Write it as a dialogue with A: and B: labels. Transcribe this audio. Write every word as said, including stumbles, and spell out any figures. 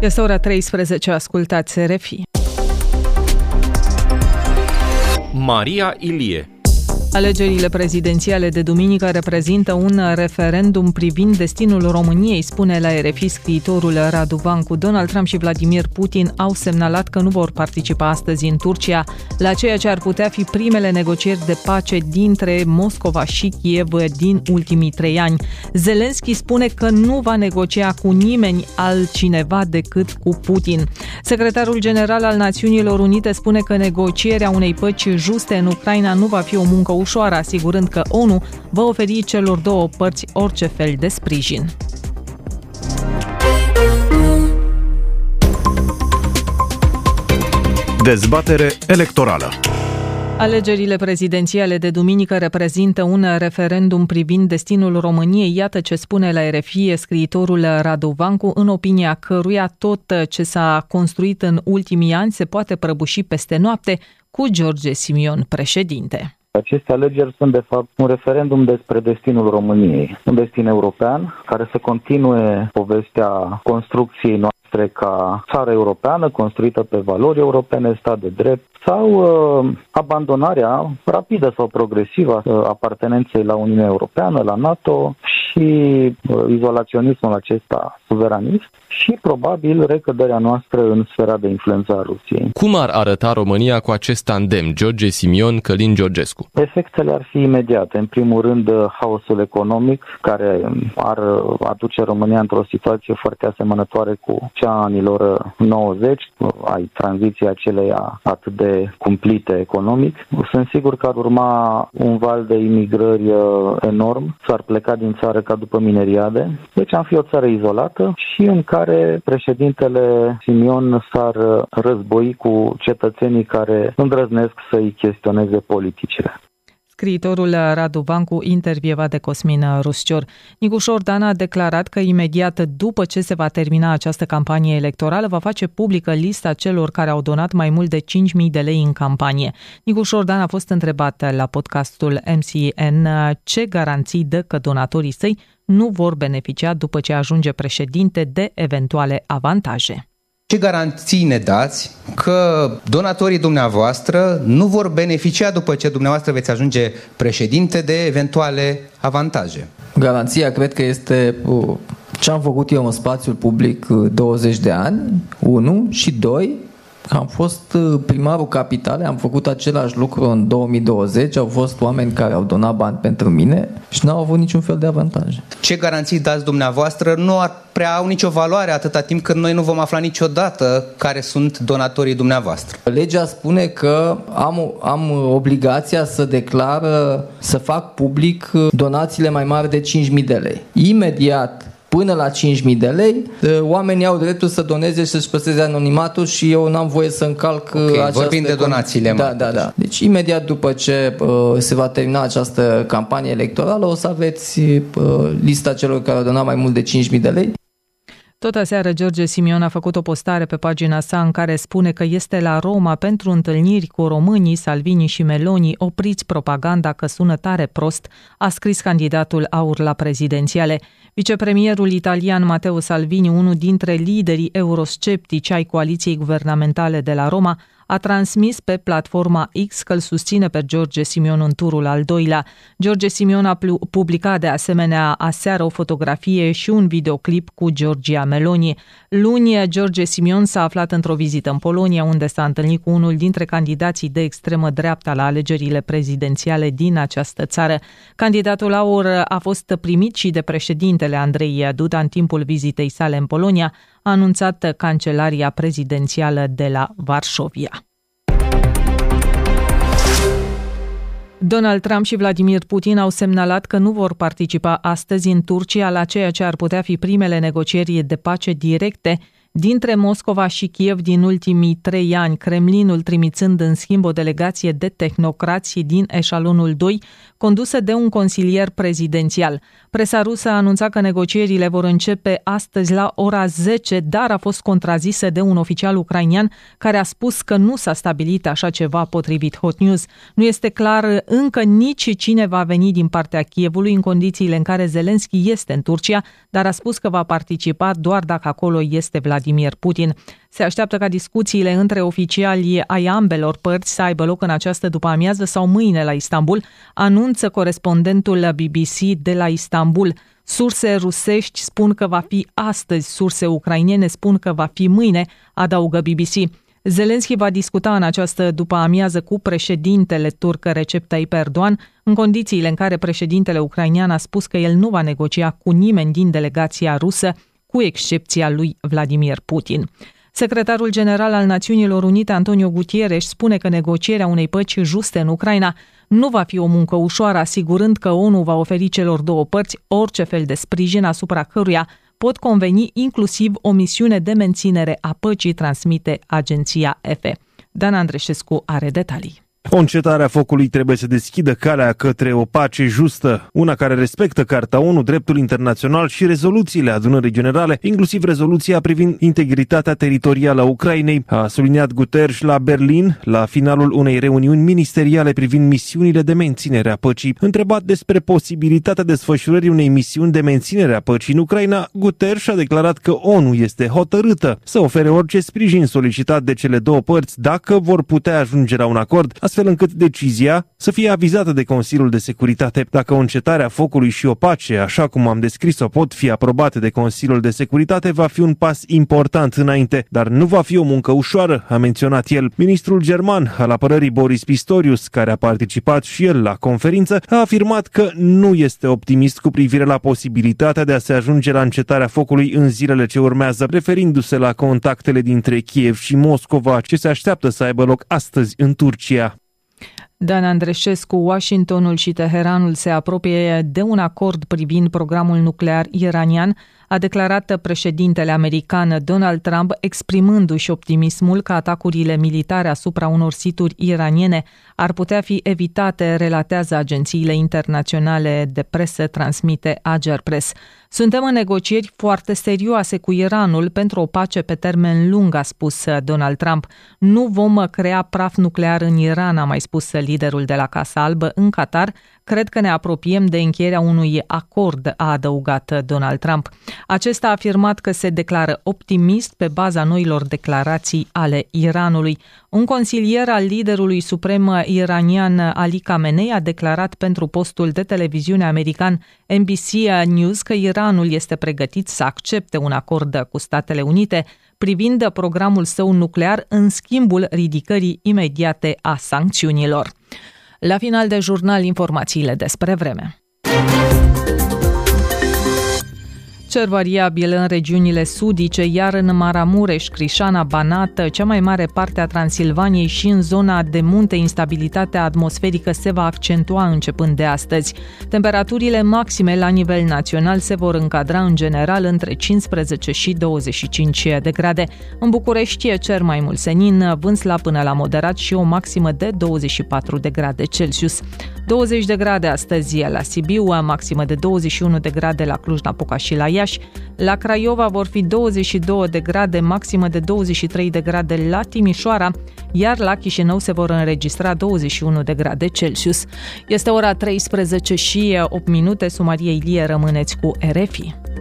A: Este ora treisprezece, ascultați R F I.
B: Maria Ilie.
A: Alegerile prezidențiale de duminică reprezintă un referendum privind destinul României, spune la R F I scriitorul Radu Vancu. Donald Trump și Vladimir Putin au semnalat că nu vor participa astăzi în Turcia la ceea ce ar putea fi primele negocieri de pace dintre Moscova și Kiev din ultimii trei ani. Zelenski spune că nu va negocia cu nimeni altcineva decât cu Putin. Secretarul general al Națiunilor Unite spune că negocierea unei păci juste în Ucraina nu va fi o muncă ușoară, asigurând că O N U va oferi celor două părți orice fel de sprijin.
C: Dezbatere electorală.
A: Alegerile prezidențiale de duminică reprezintă un referendum privind destinul României. Iată ce spune la R F I scriitorul Radu Vancu, în opinia căruia tot ce s-a construit în ultimii ani se poate prăbuși peste noapte cu George Simion președinte.
D: Aceste alegeri sunt, de fapt, un referendum despre destinul României. Un destin european care să continue povestea construcției noastre ca țară europeană, construită pe valori europene, stat de drept, sau uh, abandonarea rapidă sau progresivă uh, apartenenței la Uniunea Europeană, la NATO și uh, izolaționismul acesta suveranist și, probabil, recăderea noastră în sfera de influență a Rusiei.
B: Cum ar arăta România cu acest tandem, George Simion, Călin Georgescu?
D: Efectele ar fi imediate. În primul rând, haosul economic, care ar aduce România într-o situație foarte asemănătoare cu cea a anilor nouăzeci, ai tranziției aceleia atât de cumplite economic. Sunt sigur că ar urma un val de imigrări enorm, s-ar pleca din țară ca după mineriade. Deci am fi o țară izolată și în care președintele Simion s-ar război cu cetățenii care îndrăznesc să-i chestioneze politicile.
A: Scriitorul Radu Vancu, intervievat de Cosmin Ruscior. Nicu Șordan a declarat că imediat după ce se va termina această campanie electorală va face publică lista celor care au donat mai mult de cinci mii de lei în campanie. Nicu Șordan a fost întrebat la podcastul M C N ce garanții dă că donatorii săi nu vor beneficia după ce ajunge președinte de eventuale avantaje.
E: Ce garanții ne dați că donatorii dumneavoastră nu vor beneficia după ce dumneavoastră veți ajunge președinte de eventuale avantaje?
F: Garanția cred că este ce am făcut eu în spațiul public douăzeci de ani, unu, și doi, am fost primarul capitalei, am făcut același lucru în două mii douăzeci, au fost oameni care au donat bani pentru mine și n-au avut niciun fel de avantaje.
E: Ce garanții dați dumneavoastră nu ar prea au nicio valoare atâta timp cât noi nu vom afla niciodată care sunt donatorii dumneavoastră.
F: Legea spune că am, am obligația să declar, să fac public donațiile mai mari de cinci mii de lei. Imediat până la cinci mii de lei, oamenii au dreptul să doneze și să-și păstreze anonimatul și eu n-am voie să încalc okay, această...
E: Vorbim de donațiile mari.
F: Da, da, da. Deci imediat după ce uh, se va termina această campanie electorală o să aveți uh, lista celor care au donat mai mult de cinci mii de lei.
A: Tot aseară, George Simion a făcut o postare pe pagina sa în care spune că este la Roma pentru întâlniri cu românii, Salvini și Meloni. Opriți propaganda că sună tare prost, a scris candidatul AUR la prezidențiale. Vicepremierul italian Matteo Salvini, unul dintre liderii eurosceptici ai coaliției guvernamentale de la Roma, a transmis pe platforma X că îl susține pe George Simion în turul al doilea. George Simion a publicat de asemenea aseară o fotografie și un videoclip cu Giorgia Meloni. Luni, George Simion s-a aflat într-o vizită în Polonia, unde s-a întâlnit cu unul dintre candidații de extremă dreapta la alegerile prezidențiale din această țară. Candidatul AUR a fost primit și de președintele Andrei Duda în timpul vizitei sale în Polonia, a anunțat Cancelaria Prezidențială de la Varșovia. Donald Trump și Vladimir Putin au semnalat că nu vor participa astăzi în Turcia la ceea ce ar putea fi primele negocieri de pace directe dintre Moscova și Kiev din ultimii trei ani, Kremlinul trimițând în schimb o delegație de tehnocrați din eșalonul doi, condusă de un consilier prezidențial. Presa rusă a anunțat că negocierile vor începe astăzi la ora zece, dar a fost contrazisă de un oficial ucrainian care a spus că nu s-a stabilit așa ceva potrivit Hot News. Nu este clar încă nici cine va veni din partea Kievului în condițiile în care Zelenski este în Turcia, dar a spus că va participa doar dacă acolo este Vladimir Vladimir Putin. Se așteaptă ca discuțiile între oficialii ai ambelor părți să aibă loc în această după-amiază sau mâine la Istanbul, anunță corespondentul B B C de la Istanbul. Surse rusești spun că va fi astăzi, surse ucrainene spun că va fi mâine, adaugă B B C. Zelensky va discuta în această după-amiază cu președintele turc Recep Tayyip Erdogan, în condițiile în care președintele ucrainean a spus că el nu va negocia cu nimeni din delegația rusă, cu excepția lui Vladimir Putin. Secretarul general al Națiunilor Unite, Antonio Guterres, spune că negocierea unei păci juste în Ucraina nu va fi o muncă ușoară, asigurând că O N U va oferi celor două părți orice fel de sprijin asupra căruia pot conveni inclusiv o misiune de menținere a păcii, transmite agenția E F E. Dan Andreșescu are detalii.
C: O încetare a focului trebuie să deschidă calea către o pace justă, una care respectă Carta O N U, dreptul internațional și rezoluțiile Adunării Generale, inclusiv rezoluția privind integritatea teritorială a Ucrainei, a subliniat Guterres la Berlin, la finalul unei reuniuni ministeriale privind misiunile de menținere a păcii. Întrebat despre posibilitatea desfășurării unei misiuni de menținere a păcii în Ucraina, Guterres a declarat că O N U este hotărâtă să ofere orice sprijin solicitat de cele două părți dacă vor putea ajunge la un acord, astfel încât decizia să fie avizată de Consiliul de Securitate. Dacă o încetare a focului și o pace, așa cum am descris-o, pot fi aprobate de Consiliul de Securitate, va fi un pas important înainte, dar nu va fi o muncă ușoară, a menționat el. Ministrul german al apărării Boris Pistorius, care a participat și el la conferință, a afirmat că nu este optimist cu privire la posibilitatea de a se ajunge la încetarea focului în zilele ce urmează, referindu-se la contactele dintre Kiev și Moscova, ce se așteaptă să aibă loc astăzi în Turcia.
A: Dan Andreșescu, Washingtonul și Teheranul se apropie de un acord privind programul nuclear iranian, a declarat președintele american Donald Trump, exprimându-și optimismul că atacurile militare asupra unor situri iraniene ar putea fi evitate, relatează agențiile internaționale de presă, transmite Ager Press. Suntem în negocieri foarte serioase cu Iranul pentru o pace pe termen lung, a spus Donald Trump. Nu vom crea praf nuclear în Iran, a mai spus liderul de la Casa Albă. În Qatar, cred că ne apropiem de încheierea unui acord, a adăugat Donald Trump. Acesta a afirmat că se declară optimist pe baza noilor declarații ale Iranului. Un consilier al liderului suprem iranian Ali Khamenei a declarat pentru postul de televiziune american N B C News că Iranul este pregătit să accepte un acord cu Statele Unite privind programul său nuclear în schimbul ridicării imediate a sancțiunilor. La final de jurnal, informațiile despre vreme. Cer variabil în regiunile sudice, iar în Maramureș, Crișana, Banat, cea mai mare parte a Transilvaniei și în zona de munte, instabilitatea atmosferică se va accentua începând de astăzi. Temperaturile maxime la nivel național se vor încadra în general între cincisprezece și douăzeci și cinci de grade. În București e cer mai mult senin, vânt slab până la moderat și o maximă de douăzeci și patru de grade Celsius. douăzeci de grade astăzi la Sibiu, maximă de douăzeci și unu de grade la Cluj-Napoca și la Iași. La Craiova vor fi douăzeci și două de grade, maximă de douăzeci și trei de grade la Timișoara, iar la Chișinău se vor înregistra douăzeci și unu de grade Celsius. Este ora treisprezece și opt minute, Sumarie Ilie, rămâneți cu R F I.